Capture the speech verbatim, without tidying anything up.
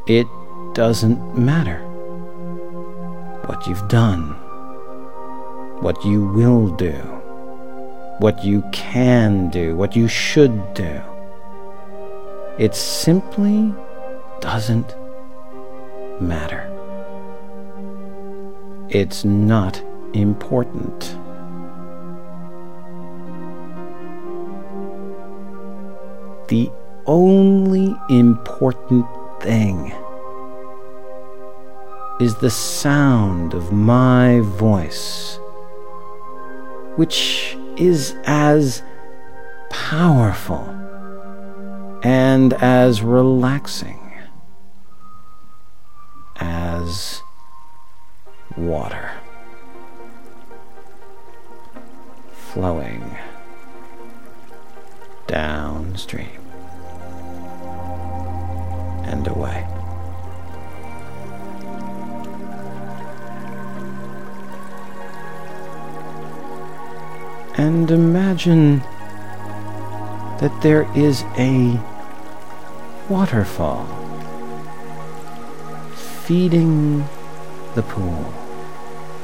It doesn't matter what you've done, what you will do, what you can do, what you should do. It simply doesn't matter. It's not important. The only important thing is the sound of my voice, which is as powerful and as relaxing as water flowing downstream and away. And imagine that there is a waterfall feeding the pool.